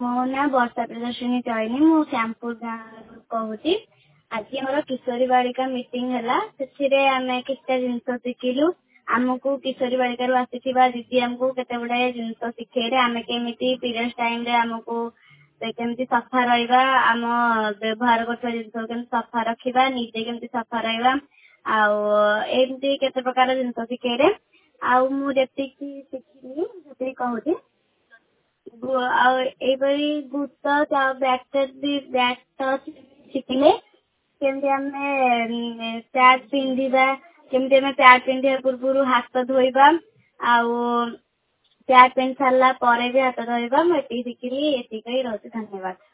मो ना वर्षा प्रियदर्शिनी चयनी मु श्यामपुर गाँव कहूँ। आज आम किशोरी बालिका मीटिंग है से आम कितना जिन शिखिलु आमको किशोरी बालिका आसी दीदी आमको केते गुड़ाए जिन शिखेले आम केमी पीरियड्स टाइम रे आमको केमती सफा रहा आम व्यवहार कर जिन सफा रखा निजे केमती सफा रहा आमती केते प्रकार जिन शिखेले आजी शिखिनी कहूँ आईपरी भूत बैक टच शिखिले केमती आम पैड पिंधा केमती आम पैड पिंधा पूर्व हाथ धोइबा पैड पिंध सारा पर भी हाथ धोइबा मुझे शिखिली ये रही। धन्यवाद।